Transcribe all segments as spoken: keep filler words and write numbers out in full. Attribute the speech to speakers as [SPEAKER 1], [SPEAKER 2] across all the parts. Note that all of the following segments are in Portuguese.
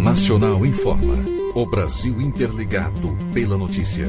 [SPEAKER 1] Nacional informa. O Brasil interligado pela notícia.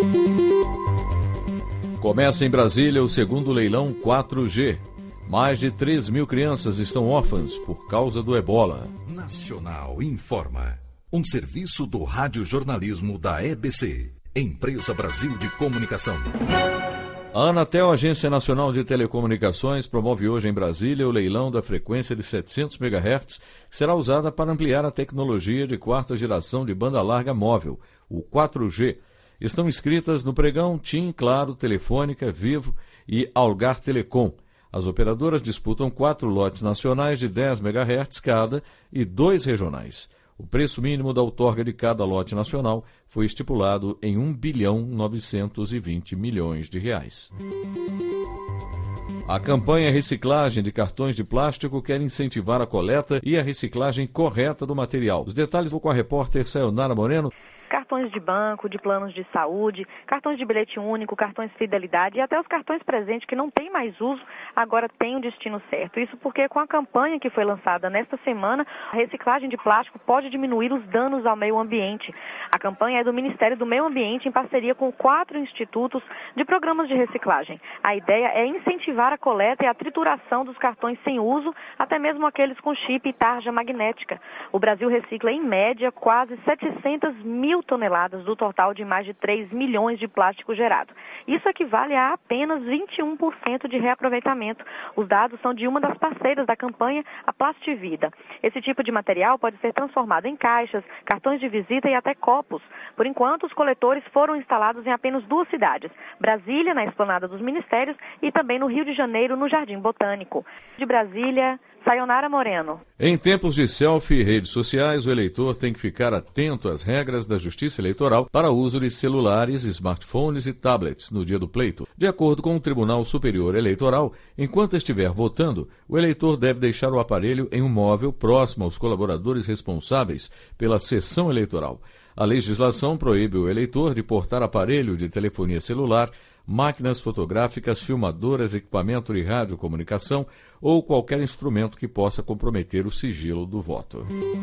[SPEAKER 2] Começa em Brasília o segundo leilão quatro G. Mais de três mil crianças estão órfãs por causa do ebola.
[SPEAKER 1] Nacional informa. Um serviço do radiojornalismo da E B C, Empresa Brasil de Comunicação.
[SPEAKER 2] A Anatel, Agência Nacional de Telecomunicações, promove hoje em Brasília o leilão da frequência de setecentos megahertz, que será usada para ampliar a tecnologia de quarta geração de banda larga móvel, o quatro G. Estão inscritas no pregão TIM, Claro, Telefônica, Vivo e Algar Telecom. As operadoras disputam quatro lotes nacionais de dez megahertz cada e dois regionais. O preço mínimo da outorga de cada lote nacional foi estipulado em um bilhão novecentos e vinte milhões de reais. A campanha Reciclagem de Cartões de Plástico quer incentivar a coleta e a reciclagem correta do material. Os detalhes com a repórter Sayonara Moreno.
[SPEAKER 3] Cartões de banco, de planos de saúde, cartões de bilhete único, cartões fidelidade e até os cartões presentes que não têm mais uso, agora têm o destino certo. Isso porque com a campanha que foi lançada nesta semana, a reciclagem de plástico pode diminuir os danos ao meio ambiente. A campanha é do Ministério do Meio Ambiente em parceria com quatro institutos de programas de reciclagem. A ideia é incentivar a coleta e a trituração dos cartões sem uso, até mesmo aqueles com chip e tarja magnética. O Brasil recicla em média quase setecentas mil toneladas do total de mais de três milhões de plástico gerado. Isso equivale a apenas vinte e um por cento de reaproveitamento. Os dados são de uma das parceiras da campanha, a Plastivida. Esse tipo de material pode ser transformado em caixas, cartões de visita e até copos. Por enquanto, os coletores foram instalados em apenas duas cidades, Brasília, na Esplanada dos Ministérios, e também no Rio de Janeiro, no Jardim Botânico. De Brasília, Sayonara Moreno.
[SPEAKER 2] Em tempos de selfie e redes sociais, o eleitor tem que ficar atento às regras da Justiça Eleitoral para o uso de celulares, smartphones e tablets no dia do pleito. De acordo com o Tribunal Superior Eleitoral, enquanto estiver votando, o eleitor deve deixar o aparelho em um móvel próximo aos colaboradores responsáveis pela sessão eleitoral. A legislação proíbe o eleitor de portar aparelho de telefonia celular, máquinas fotográficas, filmadoras, equipamento de radiocomunicação ou qualquer instrumento que possa comprometer o sigilo do voto.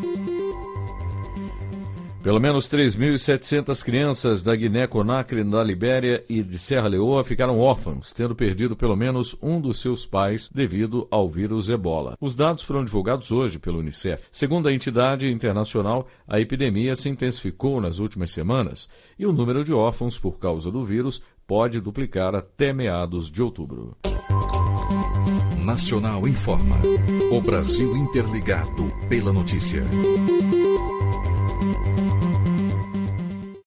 [SPEAKER 2] Pelo menos três mil e setecentas crianças da Guiné-Conakry, da Libéria e de Serra Leoa ficaram órfãs, tendo perdido pelo menos um dos seus pais devido ao vírus ebola. Os dados foram divulgados hoje pelo Unicef. Segundo a entidade internacional, a epidemia se intensificou nas últimas semanas e o número de órfãos por causa do vírus pode duplicar até meados de outubro.
[SPEAKER 1] Nacional informa. O Brasil interligado pela notícia.